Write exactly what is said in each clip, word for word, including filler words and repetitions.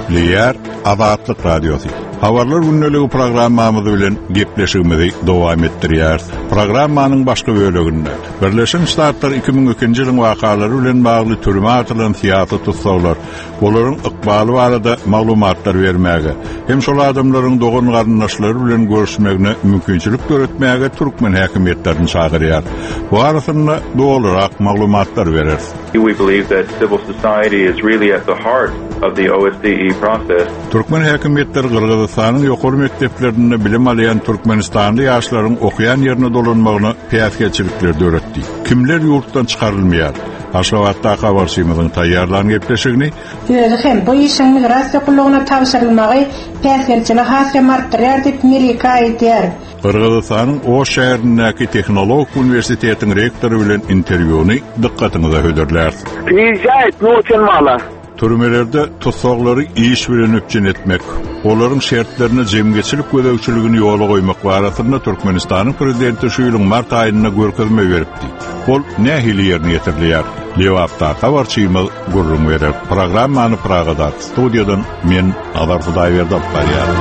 Eýär Azatlyk Radiosu. Habarlar günneligi programmamyzy bilen gepleşigimizi dowam etdirýär. Programmanyň başga bölегinde Birleşik Ştatlar iki bin ikinji ýylyň wakalary bilen bagly türme atylan fiýaty tutsaglar, olaryň ykbaly barada maglumatlar bermäge, hem şol adamlaryň dogan garyndaşlary bilen görüşmegine mümkinçilik göretmäge türkmen häkimetlerini çagyrýar. Bu arasynda dolarak maglumatlar berer. We believe that civil society is really at the heart of the O S C E process. Türkmen häkimetleri Kırgızstanyň ýokary mekdeplerinde bilim alýan Türkmenistanly ýaşlaryň okuyan ýerine dolanmagyny piýasçylikler döretdi. Kimler ýurtdan çykarylmaýar? Aşgabatda habarçymyzyň taýýarlanyp gepleşigini Ýöne hem bu işin migrasiýa gullugyna tapşyrylmagy piýasçylyk hasy martyrýar diýip Amerika aýtýar. Kırgızstanyň o şäherindäki Tehnologik Universitetiň rektory bilen interwýuny dikkatinize höderler. Приезжает, ну очень мало. Türmelerde tutsaklary iş bilen öpçen etmek, olaryň şertlerine jemgeçilik gödäwçiligini ýola goýmak barasynda Türkmenistanyň prezidenti şu ýylyň mart aýynda görkezme beripdi. Ol nähili ýerine ýetirilýär? Lewapda habarçymyz gurrun berer. Programmany Pragada studiýadan men Adar Hudaýberdi barýar.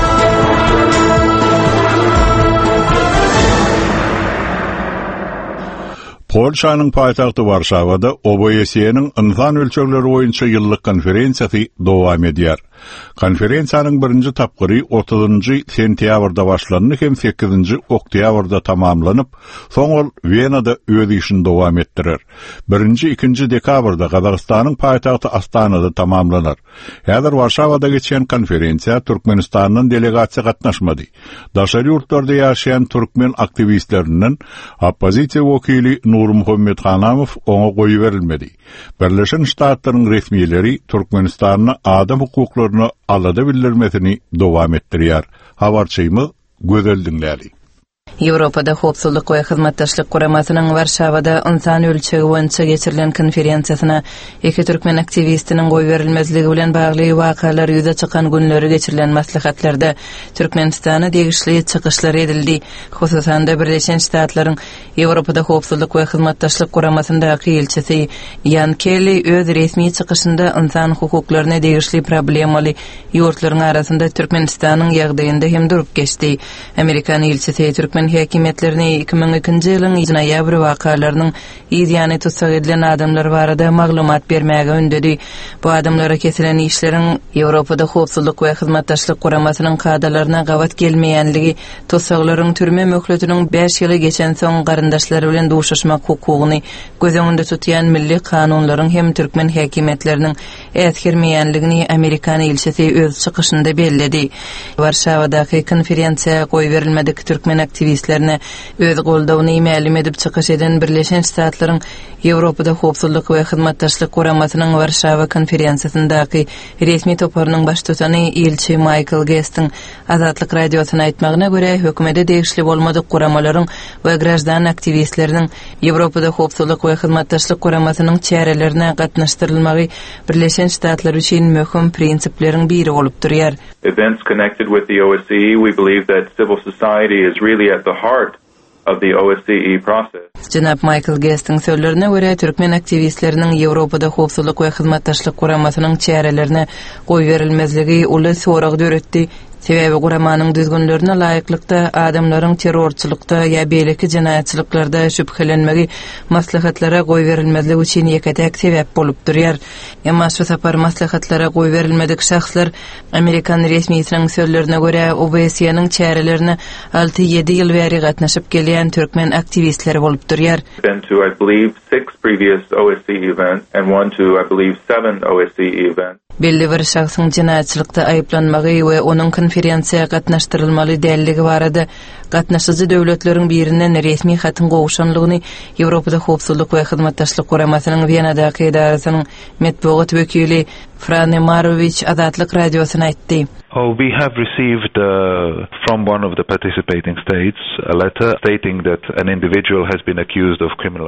Polşanyň paýtagty Warşawada O B S E'niň insan ölçegleri boýunça ýyllyk konferensiýasy dowam edýär. Konferensiýanyň birinji tapgyry otuzynjy sentýabrda başlandy hem sekizinji oktýabrda tamamlanyp, soňal Wenada öz işini dowam etdirer. birinji ikinji dekabrda Gazagystanyň paýtagty Astanada tamamlanar. Häzir Warşawada geçen konferensiýa Türkmenistanyň delegasiýa gatnaşmady. Daşary ýurtlarda ýaşaýan türkmen aktivistlerinden oppozisiýa wekili Nur Muhammed Hanamow oňa goýy berilmedi. Birleşik Ştatlaryň resmiýetleri Türkmenistanyň adam hukuklaryny alada bildirmesini dowam etdirýär. Habarçymyz gözel dinläli. Ýewropada howpsuzlyk we hyzmatdaşlyk guramasynyň Warşawada insan ölçegi boýunça geçirilen konferensiýasyna iki türkmen aktivistiniň goý berilmezligi bilen bagly wakalar ýüze çykan günleri geçirilen maslahatlarda Türkmenistana degişli çykyşlar edildi. Hususan da Birleşen Ştatlaryň Ýewropada howpsuzlyk we hyzmatdaşlyk guramasyndaky elçisi Jan Kelly öz resmi çykyşynda insan hukuklaryna degişli problemaly ýurtlaryň arasynda Türkmenistanyň ýagdaýynda hem durup geçdi. Amerikan elçisi Türkmen häkimetlerini iki bin ikinji ýylyň ýaňy wakalarynyň ýygyny tutsak edilen adamlar barada maglumat bermäge öndedi. Bu adamlara kesilen işleriň Ýewropada howpsuzlyk we hyzmatdaşlyk guramasynyň kadalaryna gawat gelmeýänligi, tutsaklaryň türme möhletiniň beş ýyly geçen soň garyndaşlary bilen duşuşmak hukugyny göz öňünde tutýan milli kanunlaryň hem türkmen häkimetleriniň ätkirmeýänligini Amerikan elçisi öz çykyşynda belledi. Warşawadaky konferensiýa goý berilmedik türkmen aktivistlerine öz goldawyny ma'lum edip çykyş eden Birleşen Ştatlaryň Ýewropada howpsuzlyk we hyzmatdaşlyk guramasynyň Warşawa konferensiýasyndaky resmi toparynyň baş tutany elçi Michael Guest'in Azatlyk Radiosyna aýtmagyna görä, hökümete degişli bolmadyk guramalaryň we grajdan aktivistleriniň Ýewropada howpsuzlyk we hyzmatdaşlyk guramasynyň çärelerine gatnaşdyrylmagy Birleşen Ştatlar üçin möhüm prinsipleriň biri bolup durýar. Events connected with the O S C E, we believe that civil society is really at the heart of the O S C E process. Janab Michael Guest'in sözlerine görä, türkmen aktivistleriniň Ýewropada howpsuzlyk we hyzmatdaşlyk guramasynyň çärelerine goý berilmezligi uly sorag döretdi. Sebäbi guramanyň düzgünlerine laýyklykda adamlaryň terrorçylykda ýa beýleki jinaýatçylyklarda şüphelenmegi maslahatlara goý berilmezligi üçin ýeketek sebäp bolup durýar. Emma şu sapar maslahatlara goý berilmedik şahslar Amerikan resmiýetiniň sözlerine görä O B S E'niň çärelerini alty ýedi ýyl bäri gatnaşyp gelýän türkmen aktivistleri bolup durýar. Been to, I believe, six previous O S C E events and one to, I believe, seven O S C E events. Belli bir şahsyň jinaýatçylykda aýplanmagy we onuň konferensiýa gatnaşdyrylmaly dälligi barada gatnaşyjy döwletleriň birinden resmi hatyn gowuşanlygyny Ýewropada howpsuzlyk we hyzmatdaşlyk guramasynyň Wenadaky edarasynyň medeniýet wekili Frane Marovic Azatlyk Radiosyna aýtdy. Oh, we have received uh, from one of the participating states a letter stating that an individual has been accused of criminal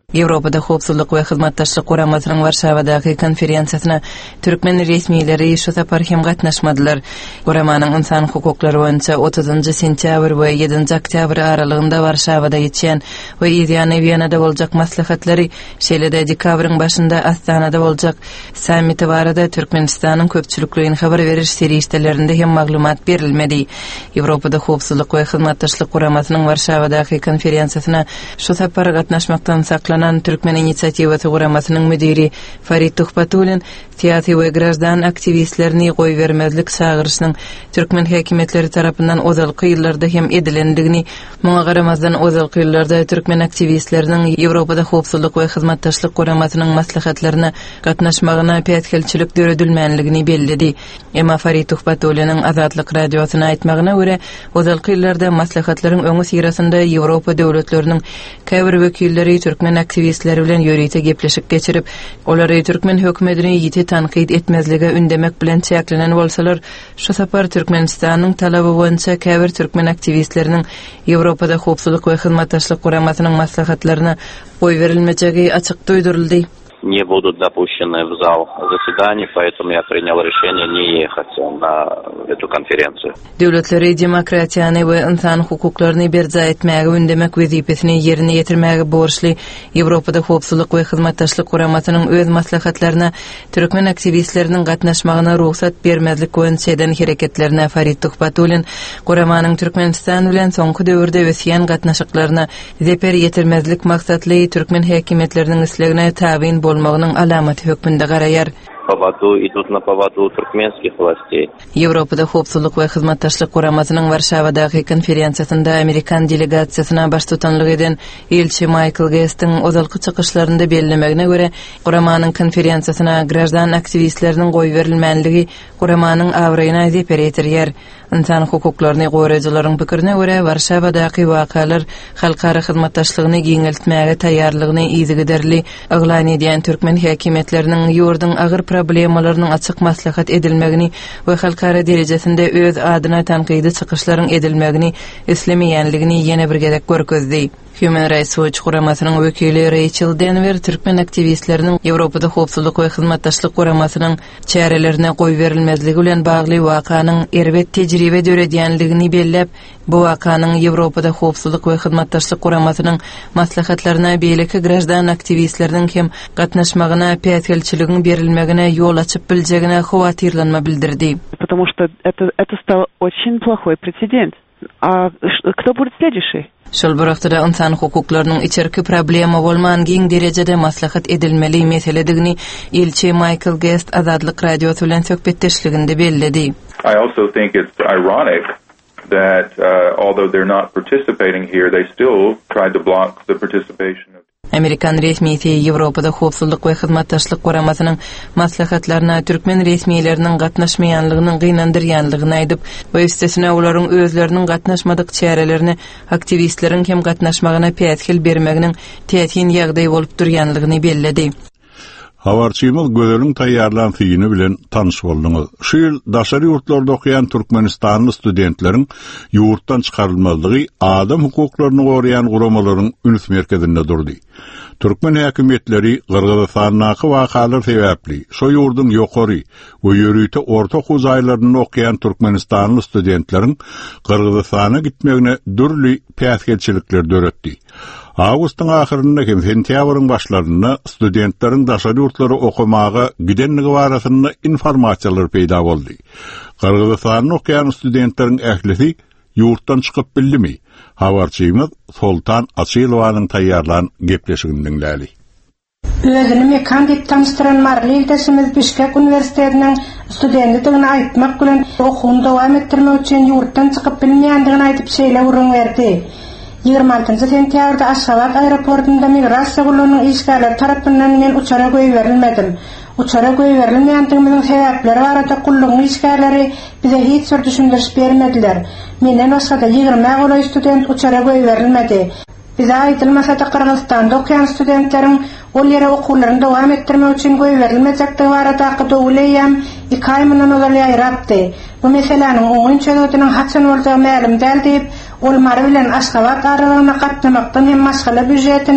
Ýewropada howpsuzlyk we hyzmatdaşlyk guramasynyň Warşawadaky konferensiýasyna türkmen resmiýetleri şu tapar hem gatnaşmadylar. Guramanyň insan hukuklary boýunça otuzynjy sentýabr we ýedinji oktýabr aralygynda Warşawada ýetýän we ýa-ni Wienada boljak maslahatlary şeýle-de dekabryň başynda Astanada boljak sammiti barada Türkmenistanyň köpçülikligini habar beriş serişdelerinde hem maglumat berilmedi. Ýewropada howpsuzlyk we hyzmatdaşlyk guramasynyň Warşawadaky konferensiýasyna şu tapar gatnaşmakdan saklanan Türkmen inisiatiwasy guramasynyň müdiri Farid Tuhpatulin siyasi we gradan aktivistlerini goý bermezlik çağırışynyň Türkmen häkimetleri tarapyndan ozalky ýyllarda hem edilendigini, muňa garamazdan ozalky ýyllarda Türkmen aktivistleriniň Ýewropada howpsuzlyk we hyzmatdaşlyk guramasynyň maslahatlaryna gatnaşmagyna pätkelçilik döredilmänligini bellidi. Emma Farid Tuhpatuliniň Azatlyk radiosyna aýtmagyna görä, ozalky ýyllarda maslahatlaryň öňü sirasynda Ýewropa döwletleriniň käbir wekilleri Türkmen aktivistleri bilen ýörüýte gepleşik geçirip, olary Türkmen hökümetini ýiti tanqid etmezlige ündemek bilen çäklenen bolsalar, şu sapar Türkmenistanyň talaby boýunça käbir Türkmen aktivistleriniň Ýewropada howpsuzlyk we hyzmatdaşlyk guramasynyň maslahatlaryna goý berilmejegi açyk duýduruldy. Не будут допущены в зал заседаний, поэтому я принял решение не ехать на эту конференцию. Döwletleri demokratiýany we insan hukuklaryny berja etmäge ündemek wezipesini ýerine ýetirmäge borçly Ýewropada howpsuzlyk we hyzmatdaşlyk guramasynyň öz maslahatlaryna türkmen aktivistleriniň gatnaşmagyna ruhsat bermezlik boýunça hereketlerine Farid Tuhpatulin guramanyň Türkmenistan bilen soňky döwürde ösýän gatnaşyklaryna zeper ýetirmezlik maksatly türkmen häkimetleriniň islegine tabyn bolmagynyň alamaty hökmünde garaýar. Поводу идут на поводу туркменских властей. Ýewropada howpsuzlyk we hyzmatdaşlyk guramasynyň Warşawadaky konferensiýasynda Amerikan delegasiýasyna baş tutanlyk eden elçi Michael Guest'iň ozalky çykyşlarynda bellemegine görä, guramanyň konferensiýasyna gradan aktivistleriniň goý berilmänligi guramanyň awraýyna zeper ýetirýär. İnsan hukuklaryny goýraýjylaryň pikirine görä, Warşawadaky wakalar halkara hyzmatdaşlygyny giňeltmäge taýýarlygyny ýygyderli aglan edýän türkmen häkimetleriniň ýurdun agyr problemalarynyň açyk maslahat edilmegini we halkara derejesinde öz adyna tanqidi çykyşlaryň edilmegini islemeýänligini ýene bir gezek görkezdi. Human Rights Watch guramasynyň wekili Rachel Denver türkmen aktivistleriniň Ýewropada howpsuzlyk we hyzmatdaşlyk guramasynyň çärelerine goý berilmezligi bilen bagly wakanyň erbet tejribe döredýänligini bellep, bu wakanyň Ýewropada howpsuzlyk we hyzmatdaşlyk guramasynyň maslahatlaryna beýleki gradan aktivistleriniň hem gatnaşmagyna pätkelçiliginiň berilmegine ýol açyp biljegine howatyrlanma bildirdi. Потому что это это стало очень плохой прецедент. А кто будет следующий? Şol wagtda insan hukuklarynyň içerki problema bolman giň derejede maslahat edilmeli meseledigini elçi Michael Guest Azatlyk radiosy bilen söhbetdeşliginde belledi. I also think it's ironic that uh, although they're not participating here, they still tried to block the participation of Amerikan resmiýeti Ýewropada howpsuzlyk we hyzmatdaşlyk guramasynyň maslahatlaryna türkmen resmiýetleriniň gatnaşmaýanlygynyň gynandyrýanlygyny aýdyp, we üstesine olaryň özleriniň gatnaşmadyk çärelerini aktivistleriň hem gatnaşmagyna pätkil bermeginiň täsin ýagdaý bolup durýanlygyny belledi. Habarçymyz gözüň taýýarlan fiýini bilen tanyş boldyňyz. Şu ýyl daşary ýurtlarda okuyan Türkmenistanly studentleriň ýurtdan çykarylmalygy adam hukuklaryny goraýan guramalaryň üns merkezinde durdy. Türkmen häkimetleri Kırgızstanyňky wakalar sebäpli şo ýurdun ýokary we ýörüýte orta huzaýlaryny okuyan Türkmenistanly studentleriň Kırgızstana gitmegine dürli pätkelçilikler döretdi. Awgustyň ahyrynda hem sentýabryň başlarynda studentleriň daşary ýurtlary okumagy gidenligi barasynda informasiýalar peýda boldy. Kırgızstanyň okuyan studentleriň ählisi ýurtdan çykyp bildimi? Habarçymyz Sultan Açylowanyň taýýarlan gepleşigini dinläli. Özüni mekan dip tanıştıran Marlildesimiz Bişkek Üniversitetining studentligini aýtmak bilen okuwyny dowam etdirmek üçin ýurtdan çykyp bilmeýändigini aýdyp şeýle urun berdi. ýygrima altynjy sentýabrda Aşgabat aeroportunda migrasiýa gulanyň işgärleri tarapyndan men uçara goý berilmedim. Uçara goý berilmeýändigimiň sebäpleri barada gulanyň işgärleri bize hiç bir düşündiriş bermediler. Menden başga da ýygrima goly student uçara goý berilmedi. Bize aýdylmasa da Kırgızstanda okuyan studentleriň ol ýere okuwlaryny dowam etdirmek üçin goý berilmejekdigi barada dowlaýam iki ay mundan olar aýrapdy. Bu meseleniň oňun çözüldüğüniň haçan boljagy ma'lum däl diýip, ol mary bilen Aşgabat aralygyna gatnamakdan hem maşgala büdjetine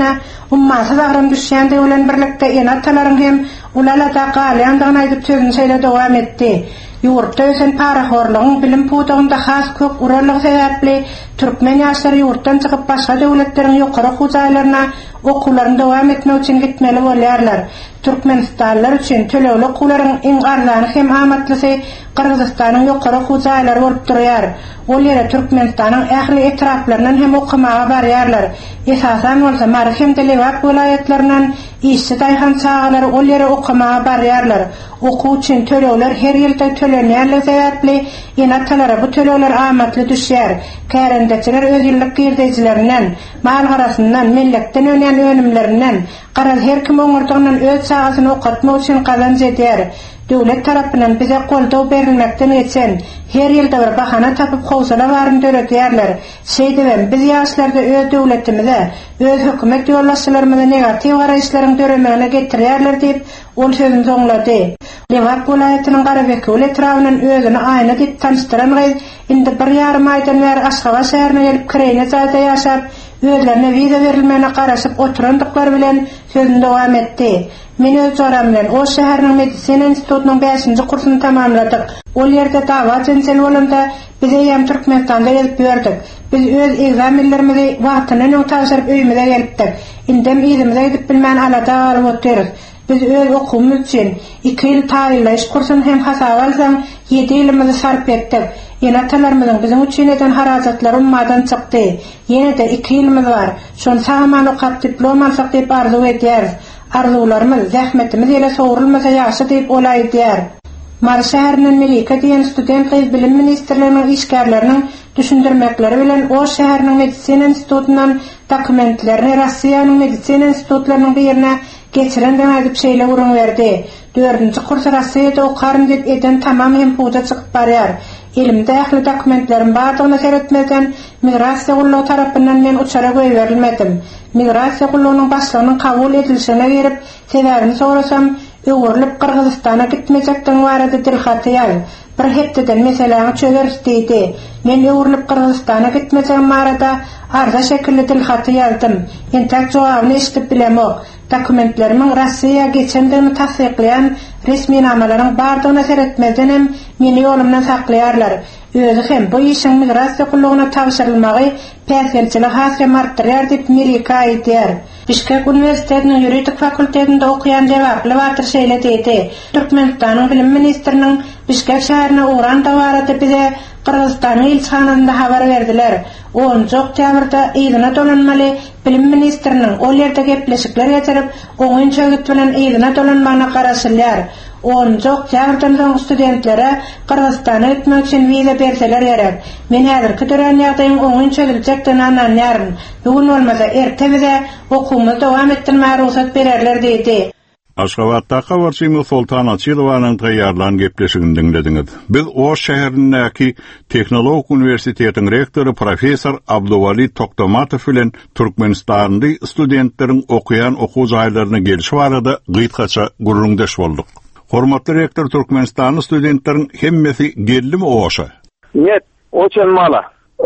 Ummata dağram düşýän döwlen birlikde enatalaryň hem ulala da galyandygyny aýdyp sözüni söýle dowam etdi. Yurtda ösen paraxorlygyň bilim pudagynda has köp urarlygy sebäpli türkmen ýaşlary yurtdan çykyp başga döwletleriň ýokary okuwlaryna okuwlaryny dowam etmek üçin gitmeli bolýarlar. Türkmenistanlar üçin töleýli okuwlaryň iň arzany hem amatlysy Kyrgyzstanyň ýokary okuwlary bolup durýar. Ol ýere Türkmenistanyň ähli etraplaryndan hem okumaga barýarlar. Esasan bolsa Marhem Delewat welaýatlarinden işçi daýhan çağalary ol ýere okumaga barýarlar. Okuw üçin töleýler her ýylda tölenýärler sebäpli enatalara bu töleýler amatly düşýär. Kärendeçiler öz ýyllyk girdiçilerinden, mal garasyndan, milletden öňen önümlerinden, garaz her kim oňurdygyndan öz çağasyny okatmak üçin kazanç edýär. Döwlet tarapyndan bize goldaw berilmekden geçen her ýylda bir bahana tapyp howsala baryn döretýärler. Şeýdibem biz ýaşlarda öz döwletimize, öz hökümet ýollaşçylarymyza negativ garaşlaryň döremegine getirýärler diýip ol sözüni soňlady. Lewat welaýatynyň Garabekli etrafyndan özüni aýna diýip tanıştyran gyz indi bir ýarym aýdan bäri Aşgabat şäherine gelip Kireýne zaýda ýaşap, özlerine viza berilmegine garaşyp oturandyklar bilen sözüni dowam etdi. Men öz joram bilen o şäherniň medisina institutynyň beşinji kursyny tamamladyk. Ol ýerde dawa jensel bolanda bize ýam Türkmenistanda gelip berdik. Biz öz egzaminlerimizi wagtynyň tapşyryp öýümize gelipdik. Indem ýerimize gidip bilmän alada alyp oturýarys. Biz öz okumamız üçin iki ýyl taýinlaş kursyny hem hasaba alsam ýedi ýylymyzy sarp etdik. Enatalarymyzyň bizim üçin eden harajatlary ummadan çykdy. Ýene de iki ýylymyz bar. Şol saman okap diplom alsak diýip arzu edýäris. Arzularymyz, zähmetimiz ýene sowrulmasa ýaşy diýip olaýdýar. Mar şäheriniň Melika diýen student gyz bilim ministrliginiň işgärleriniň düşündirmekleri bilen o şäheriniň medisina institutyndan dokumentlerini Russiýanyň medisina institutlarynyň birine geçirenden aýdyp şeýle urun berdi. dördünji kurs Russiýada okarym diýip eden tamam hem puda çykyp barýar. Elimde ähli dokumentlerim bardygyny seretmeden migrasiýa gullugy tarapyndan men uçara goýberilmedim. Migrasiýa gullugynyň başlygynyň kabul edilişine berip sebäbini sorasam öwürlüp Kyrgyzstana gitmejekden barada dilhaty ýaly. Bir hepdeden meseleňi çögerdi. Men öwürlüp Kyrgyzstana gitmejekden barada arza şekilli dilhaty ýazdym. Entek jogabyny eşitip bilemok. Dokumentlerimiň Russiýa geçendigini tasdikleýän resmi namalaryň bardygyny seretmeden hem meni ýolumdan saklaýarlar. Özü hem bu işin migrasiýa gullugyna tapşyrylmagy päsgelçilik hasy martyrýar diýip Melika aýdýar. Bişkek Üniversitetiniň ýuridik fakultetinde okuyan Lewatly Batyr şeýle diýdi. Türkmenistanyň bilim ministriniň Bişkek şäherine uğran dawarada bize Kyrgyzstanyň ilçhanasynda habar berdiler. onunji oktýabrda ýygyna dolanmaly bilim ministriniň ol ýerde gepleşikler geçirip oňun çögüt bilen ýygyna dolanmagyna garaşylýar. onunji oktýabrdan soň studentlere Kyrgyzstana gitmek üçin viza berseler gerek. Men häzirki dören ýagdaýyň oňun çögiljekdigini anlanýaryn. Bugün bolmasa erte bize okuwmy dowam etdirmäge ruhsat bererler diýdi. Aşgabatdaky Warşym Sultan Açylowanyň taýýarlan gepleşigini dinlediňiz. Biz o şäherindäki Teknologik Uniwersitetiň rektory professor Abdulwali Toktomatow bilen Türkmenistanly studentleriň okuyan okuw jaýlaryna gelişi barada gytgaça gurrundaş boldyk. Hormatly rektor, Türkmenistanly studentleriň hemmesi geldimi oşa? Нет, очень мало.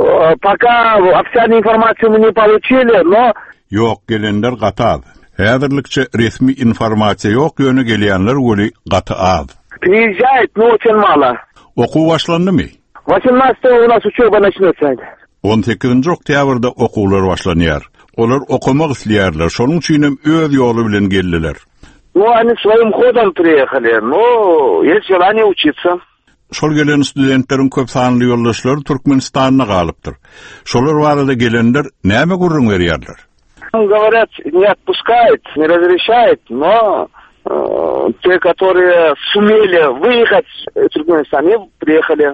Пока официальную информацию мы не получили, но... Yok, gelenler gatad. Häzirlikçe resmi informasiýa ýok, ýöne gelýänler göli gaty az. Приезжает, но очень мало. Okuw başlandymy? восемнадцатого у нас учёба начнется. on sekizinji oktýabrda okuwlar başlanýar. Olar okumak isleýärler, şonuň üçin hem öz ýoly bilen geldiler. Ну, они своим ходом приехали, но есть желание учиться. Şol gelen studentleriň köp sanly ýoldaşlary Türkmenistanda galypdyr. Şolar barada gelenler näme gurrun berýärler? Говорят, не отпускает, не разрешает, но э, те, которые сумели выехать в Туркменистан, приехали.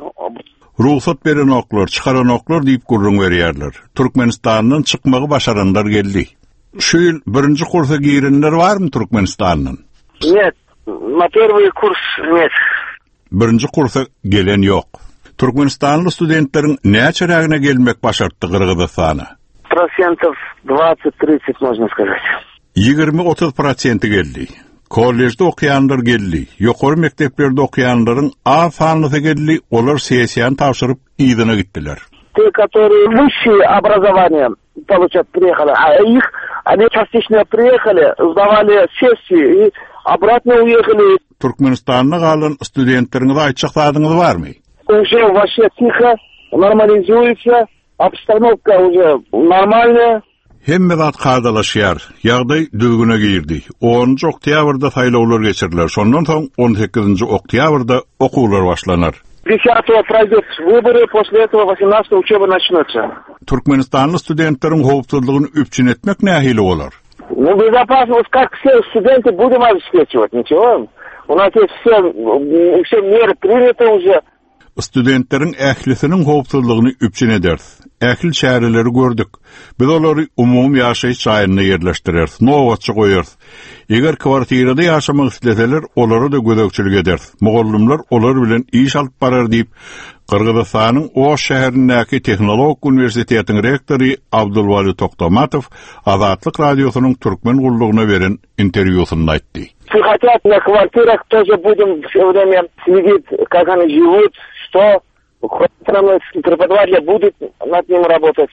Ruhsat beren oklar, çıkaran oklar diýip gurrun berýärler. Türkmenistanyň çykmagy başaranlar geldi. Şu ýyl birinji kursa girenler barmy Türkmenistanyň? Нет, на первый курс нет. Birinji kursa gelen ýok. Türkmenistanly studentleriň näçe ragına gelmek başartdy Kyrgyzstana? Процентов двадцать-тридцать, можно сказать. ýygrimi otuz prosent geldi. Kollejde okuyanlar geldi. Ýokary mekteplerde okuyanlaryň az sanlysy geldi. Olar sessiýany tapşyryp ýygyna gitdiler. Те, которые высшее образование, получать приехали, а их, они частично приехали, сдавали сессии и обратно уехали. Türkmenistan'da galan studentlerinize aýtjakdadyňyz barmy? Уже вообще тихо, нормализуется, обстановка уже нормальная. Hemme zat kadalaşýar. Ýagdaý düzgüne girdi. onunjy oktýabrda saýlawlar geçiriler. Şondan soň on sekizinji oktýabrda okuwlar başlanar. десятого пройдут выборы, после этого восемнадцатого учеба начнется. Türkmenistanly studentleriň howpsuzlygyny üpçün etmek nähili bolar? Ну, безопасность, как все студенты, будем обеспечивать, ничего. У нас есть все, все меры приняты уже. Studentleriň ählisiniň howpsuzlygyny üpçün eder. Ähli şäherleri gördük. Biz olary umum ýaşaýyş çaýyna ýerleşdirer, nowaçy goýar. Eger kwartirada ýaşamak isleseler, olary da gödekçilik eder. Mugallymlar olar bilen iş alyp barar diýip Kırgızstanyň Oş şäherindäki Tehnolog Uniwersitetiniň rektory Abdulwali Toktamatow Azatlyk radiosynyň türkmen gullugyna beren interwýusynda aýtdy. Если хотят на квартирах, тоже будем все время следить, как они живут, что преподаватели будут над ним работать.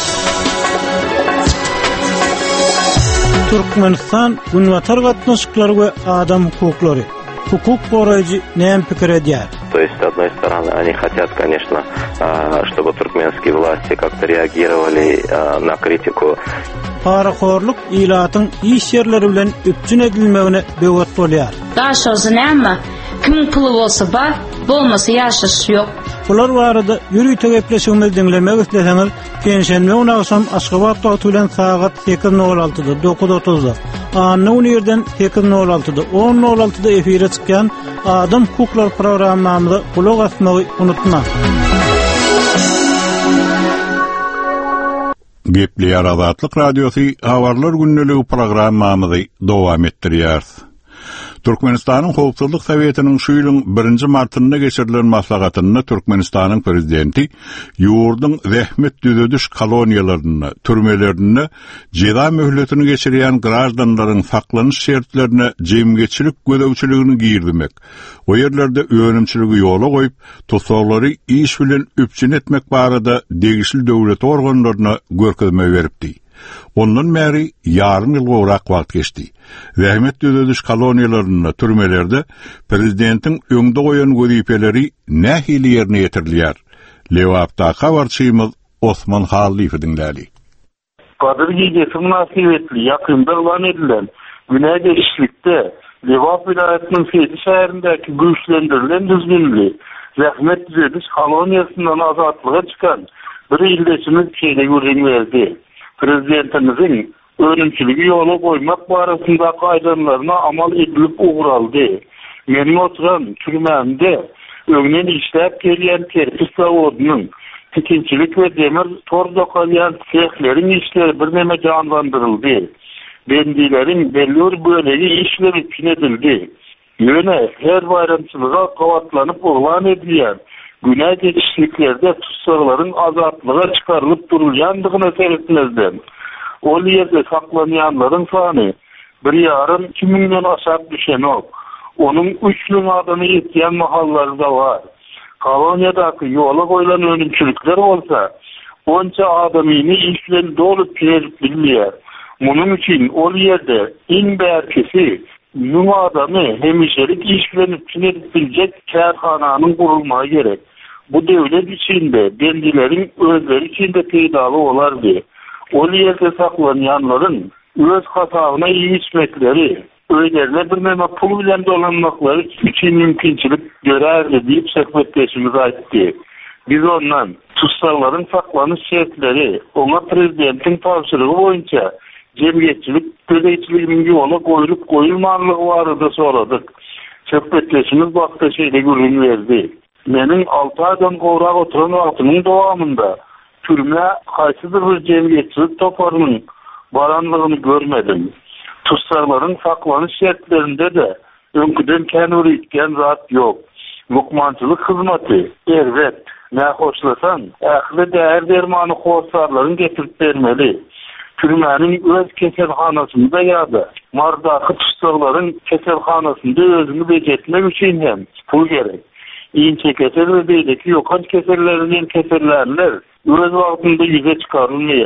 Türkmenistan Gunwatar gatnaşyklary we adam hukuklary hukuk boraýjy näme pikir edýär? То есть, с одной стороны, они хотят, конечно, чтобы туркменские власти как-то реагировали на критику. Paraxorluk ilatyň iş ýerleri bilen üpçün edilmegine böwet bolýar. Daş olsa näme? Kim puly bolsa bar, bolmasa ýaşaş ýok. Bular barada ýürüýte gepleşigimiz dinlemek isleseňiz, Penşenme unagsam Aşgabat wagty bilen sagat sekiz nol altyda dokuz otuzda, Anna Unierden sekiz nol altyda on nol altyda efire çykýan Adam hukuklar programmamyzda kulak asmagy unutma. Gepli Azatlyk Radiosy Habarlar günneligi programmamyzy dowam etdirýär. Türkmenistanyň Howpsuzlyk Sowetiniň şu ýylyň birinji martynda geçirilen maslahatyny Türkmenistanyň prezidenti ýurduň zähmet düzediş koloniýalaryny, türmelerini, jeda möhletini geçirýän graždanlaryň saklanyş şertlerini jemgeçilik gödäwçiligini girdimek. O ýerlerde öňümçiligi ýola goýup, tutsaqlary iş bilen üpçün etmek barada degişli döwlet organlaryna görkezme beripdi. Ondan beri yarım yıl gowrak wagt geçdi. Zähmet düzediş koloniýalaryny, türmelerde prezidentin öňde goýan gözipeleri nähili ýerine ýetirilýär. Lewapda habarçymyz Osman Halify dinläli. Kadir gecesi münasibetli yakında ulan edilen Güney Geçişlik'te Lewap vilayetinin Fethi şäherindäki güýçlendirilen düzgünli zähmet düzediş koloniýasyndan azatlyga çykan bir ildeşimiz şeýle ýürüň berdi. Prezidentimizin önümçülüğü yola koymak barasında aydınlarına amal edilip uğraldı. Benim oturan türmemde öňden işlep gelýän terpis zavodunun tikinçilik ve demir tor dokalyan sehlerin işleri bir neme canlandırıldı. Bendilerin belli bölegi işleri pinedildi. Yöne her bayramçılığa kavatlanıp uğlan edilýän Güney geçişliklerde tutsakların azatlığa çıkarılıp durulýandygyny seretmezden. O ýerde saklanýanlaryň sany bir yarım iki miňden aşak düşen ok. Onun üç miň adamy ýetýän mahallary da var. Koloniýadaky ýola goýulan önümçilikler bolsa, onça adamyny iş bilen dolup kirip bilmeýär. Munyň üçin o ýerde iň bärkisi Nüm adamı hemişelik iş bilen kirip biljek kärhananyň gurulmagy gerek. Bu devlet içinde, bendilerin özleri içinde peydalı olardı. O ýerde saklanýanlaryň öz hasabyna ýetmekleri, öýlerle bir mema pul bilen dolanmaklary üçin mümkinçilik görärdi diýip söhbetleşimiz aýtdy. Biz ondan tutsakların saklanış şertleri, ona prezidentin tavsiýeleri boýunça jemgyýetçilik gödäýçiliginiň ýola goýulyp goýulmanlygy barada soradyk. Söhbetleşimiz wagtda şeýle görüň berdi. Menin altı aydan gowrak oturan wagtynyň dowamında türme haýsydyr bir jemgyýetçilik toparynyň baranlygyny görmedim. Tutsakların saklanış şertlerinde de öňküden käňür etken zat ýok. Lukmançylyk hyzmaty, erwet, nä hoşlasan, ähli däher dermany horsarlaryň getirip bermeli. Türmäniň öz keselhanasynda ýa-da mardaky tutsakların keselhanasynda özüni bejetmek üçin hem pul gerek. İnce keser ve beydeki yokan keserlerinin keserlerler öz wagtynda ýüze çykarylmaýar.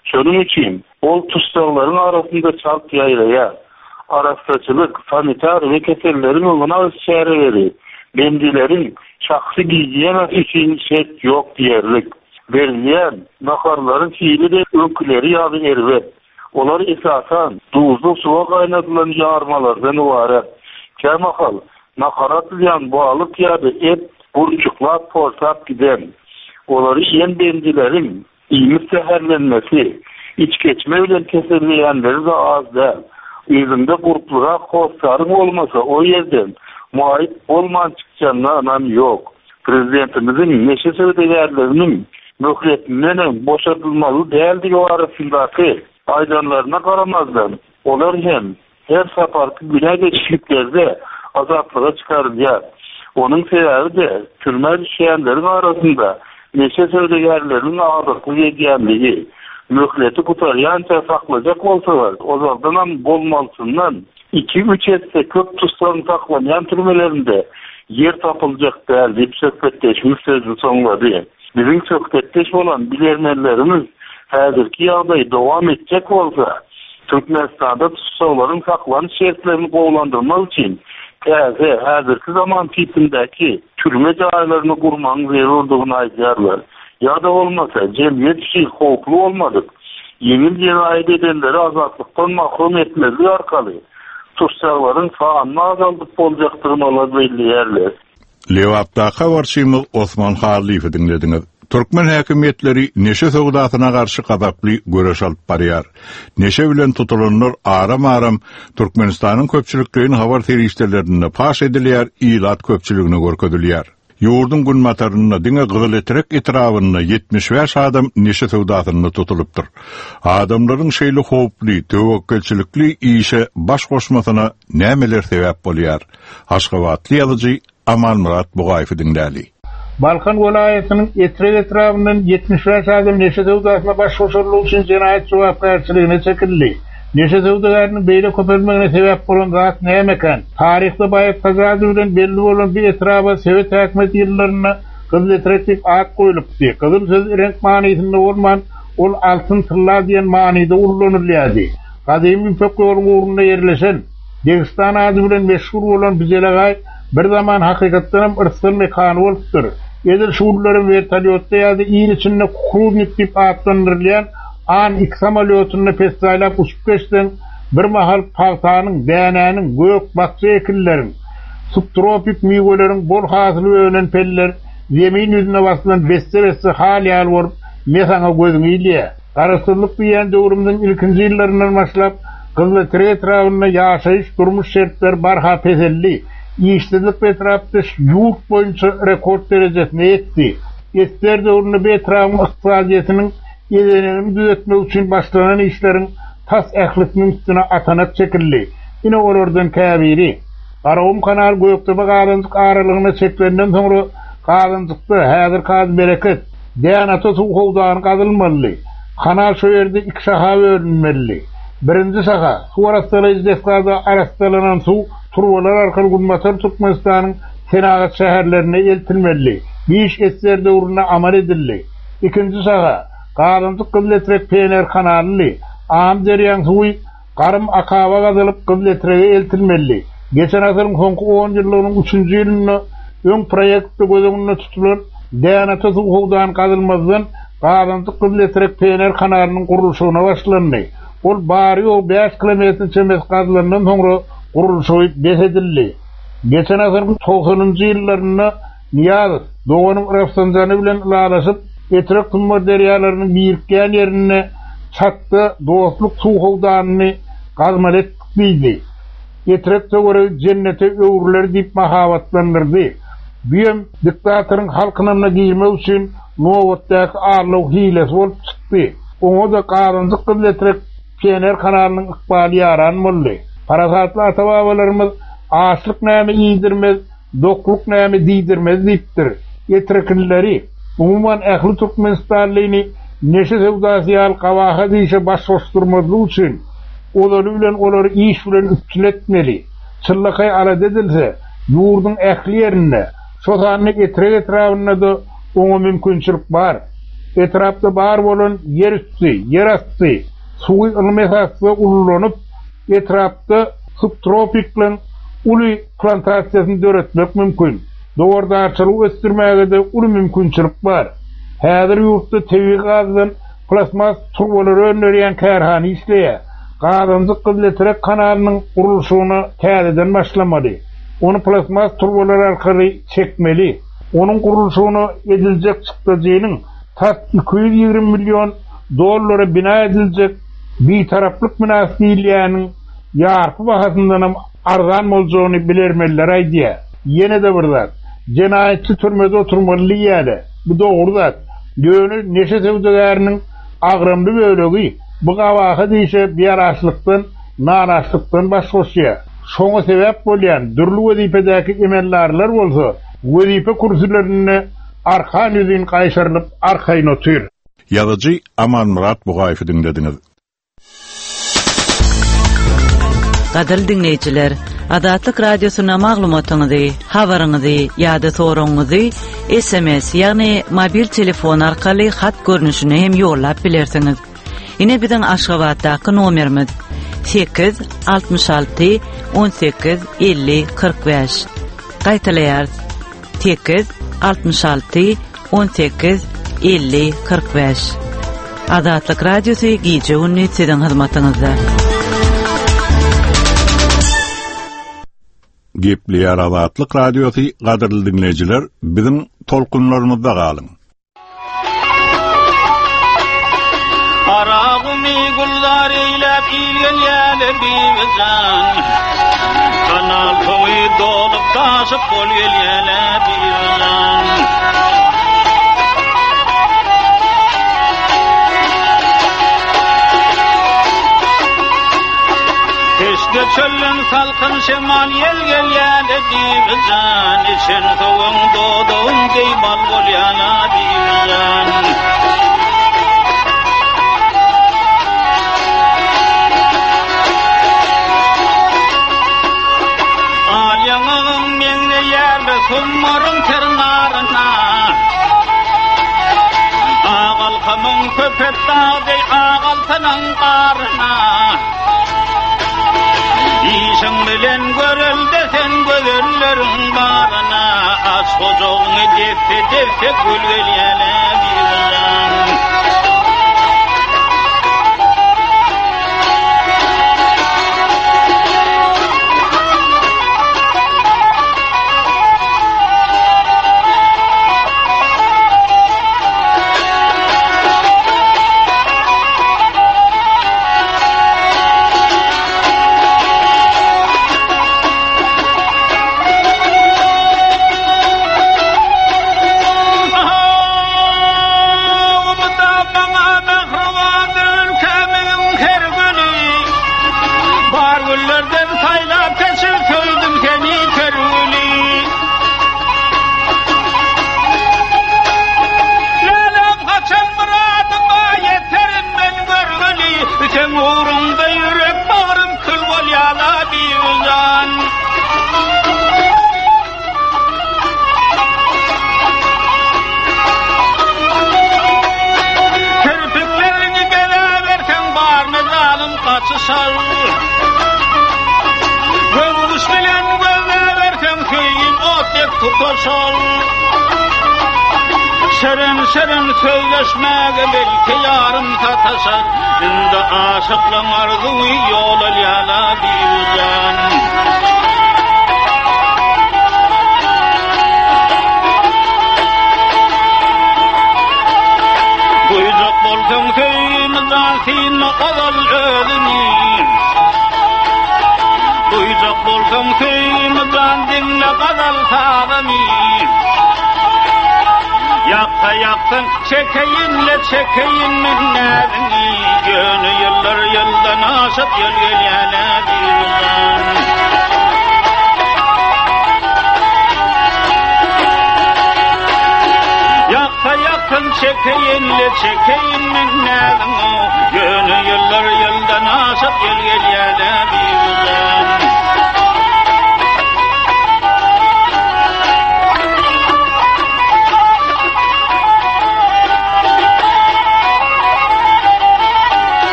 Şonun için ol tustağların arasında çalk yaylaya, araççılık, sanitar ve kesellerin oluna şehirleri, bendilerin şahsi giygiyen için şert yok diyerlik. Verilen nakarların fiili de önküleri yadı erve. Olar esasan duzlu suğa kaynatılan yarmalardan uvaret. Kemakal, nakarat ziyan bağlık yadı et, burçuklap, portap giden. Oları yen bendilerin iyimiz seherlenmesi, iç geçme bilen keserleyenleri de az değil. Yüzünde kurtluğa korktarım olmasa o yerden muayit olman çıkacağına anan yok. Prezidentimizin neşe söyleyenlerinin mühretinden boşaltılmalı değildi o arasındaki aydanlarına karamazdan. Olar hem her saparkı günah geçişliklerde azaplığa çıkaracak. Onun sebebi de türme düşeyenlerin arasında neşe söyleyenlerinin ağırlıklı yediyenliği. Mühleti kutaryanca saklayacak olsalar, o zamandan bolmalısından iki üç etse kök tustağını saklayan türmelerinde yer tapılacak değil deyip söhbetleşmiş sözü sonladı. Bizim söhbetleş olan bilermenlerimiz hazırki yağdayı devam edecek olsa, Türkmenistan'da tustağların saklanış şertlerini kovlandırmak için teze hazırki zaman tipindeki türme caylarını kurmanın zeri olduğunu ayırlar. Ya da olmasa cemiyet şey hoplu olmadık. Yenil cinayet edenleri azatlıktan mahrum etmezliği arkalı. Tustağların faanma azaldık olacaktırmalar belli yerler. Lewapdaka varşymyl Osman Harliýewi dinlediňiz. Türkmen häkimetleri neşe sowdasyna garşy gazaply göreş alyp barýar. Neşe bilen tutulanlar aram-aram Türkmenistanyň köpçüliklerini habar terişlerlerinde paş edilýär, ilat köpçüligine görkezilýär. Yurdun gün mataryna diňe gyzyl etrek etrawyna yetmiş beş adam neşe sowdasyna tutulupdyr. Adamlaryň şeýle howply, tewekkelçilikli işe baş goşmasyna nämeler sebäp bolýar? Aşgabatly ýazyjy Amal Murat Bugaýew dinläli. Balkan welaýatynyň etrek etrawynyň yetmiş beş adam neşe sowdasyna baş goşarlyk üçin jinayet jogapkärçiligine çekildi. Neşe sowdagarynyň beýle köpelmegine sebäp bolan zat näme ekan? Taryhda baýat tazazy bilen belli bolan bir etraba Sowet häkimeti ýyllaryna gyzyl etreklik at goýulypdy. Gyzyl söz renk manysynda bolman ol altyn tylla diýen manyda ullanylýardy. Gadymy pökörüň urunda ýerleşen Degistan ady bilen meşhur bolan Bizelegay bir zaman hakykatdan ırsıl mekanı bolupdyr. Edil şuurlaryň vertolyotda ýa-da ýer içinde kruznik diýip atlanylýan an iki samolyotyny pesdaýlap uçup geçden bir mahal paýtanyň, dänäniň, gök bakça ekilleriň, subtropik miweleriň bol hasyly ölen peller zemin ýüzüne basylan besse-besse halyal borup mesana gözüňi ýylýar. Garaşdyrlyk diýen döwrümden ilkinji ýyllaryndan başlap gyzyl etrawyna ýaşaýyş durmuş şertler barha peselli. İşsizlik betrapda yurt boyunca rekord derejesine etdi. Esker döwründe betrawyň ykdysadyetiniň ýelenini düzeltmek üçin başlanan işlerin tas ählikniň üstüne atanat çekildi. Ine olardan käbiri. Garawum kanal göýekdebe galandyk aralygyna çeklenden soňra galandykda häzir kaz bereket. Dänato suwhowdan gazylmaly. Kanal şu ýerde iki saha bölünmeli. Birinji saha suwarastaly izdefgada arastalanan suw turwalar arkaly gulmatar Türkmenistanyň senagat şäherlerine eltilmeli. Beş esler döwrüne amal edildi. Ikinji saha galandyk gyzletrek pener kanaly. Am derýän suwy garym akawa gazylyp gyzletrege eltilmeli. Geçen asyryň soňky on ýyllarynyň üçünji ýylyny öň proýekti gözüňde tutulan Dänato suwhowdan gazylmazdan galandyk gyzletrek pener kanalynyň gurulşyna başlandy. Ol bary o beş kilometr çemes gazylandan soňra gurulşy besedildi. Geçen asyryň toksonunji ýyllaryna Niyaz Doğanyň Rafsanjany bilen ulaşyp etrek tumar derýalarynyň birikýän ýerine çatdy, dostluk suwhowdanyny gazmal etdi. Etrek töwere jennete öwürler diýip mahabatlandyrdy. Biýem diktatoryň halkyna giýmek üçin nowatdaky arlyk hilesi bolup çykdy. Oňa da galandyk gyzletrek pener kanalynyň ykbaly ýaranmaly. Parasatly ata-babalarymyz açlyk näme ýydirmez, dokluk näme diýdirmez diýipdir. Etrekilleri umuman ähli Türkmenistanlyny neşe sowdasy al gawaha diýişe baş goşdurmadyk üçin olary bilen olary iş bilen üpçületmeli. Çyllakay ala dedilse ýurdun ähli ýerine şotanyk etrek etrawyna da oňa mümkinçilik bar. etrafta bar bolan yer üstü, yer astı, suyu ılmesaslı ululanyp, etrafta subtropiklen uli plantasiyasını döretmek mümkün. Doğurdaçılık östürmäge de uli mümkünçilik bar. Häzir ýurtda tebii gazdan plasmas turbolary öndürýän kärhana işleýär. Gazanzyk Kızılterek kanalynyň gurulşyny täzeden başlamady. Onu plasmas turbolary arkaly çekmeli. Onun gurulşyny ediljek çykdyjynyň tas iki yüz ýigirme milyon dollara bina ediljek bir taraplyk münasibetliğinin yarpı bahasından arzan boljagyny bilermeler aýdýar. Ýene de bir zat, jenayetçi türmede oturmaly ýa-da. Bu dogry. Döwlet neşe sewdagäriniň agrymly bölegi bu gawaha diýse biaraçlykdan, naraçlykdan başgoşýar. Şoňa sebäp bolýan dürli wezipedäki emellerler bolsa, wezipe kursularyny arkan ýüzüň gaýşarylyp arkaýyna otyr. Ýazyjy Aman Murat Bugaýew dinlediňiz. Gaderli dinleyijiler, Adatlyk radiosyna maglumatyňyzy, habaryňyzy ýa-da soragyňyzy S M S ýagny mobil telefon arkaly hat görnüşine hem ýollap bilersiňiz. Ine biziň Aşgabatdaky nomerimiz sekiz altmış alty on sekiz elli kırk beş. Gaýtaýar sekiz altmış alty on sekiz elli kırk beş. Adatlyk radiosy gije ünni siziň hyzmatyňyzda. Gepleýär Adatlyk radiosy gaderli dinleyijiler, biziň tolkunlarymyzda galyň. Arağımı gullar eylep ilgen yerler bizden. Kanal toyu dolup taşıp kol yerler bizden. Keşke çölün salkın şemal yel gel yerler bizden. İçen soğun doğduğun deybal kol yerler bizden. Kummarın tırnarına Ağal kamın köpet dağday ağal tanın qarına İşin bilen görül desen görüllerin barına Aç kozoğunu defte defte gülgül yele birden Şerin şerin söyleşmege belki yarım tatasar Indi aşıklan arzuyu yol alyala birden Buycak bolsan köyümüzden sinne kadal ölünü Buycak bolsan köyümüzden dinle kadal sağlamı Yaksa yaksın çekeyinle çekeyin minnerini Gönü yıllar yıldan aşıp yıl gel yana birden Yaksa yaksın çekeyinle çekeyin minnerini Gönü yıllar yıldan aşıp yıl gel yana birden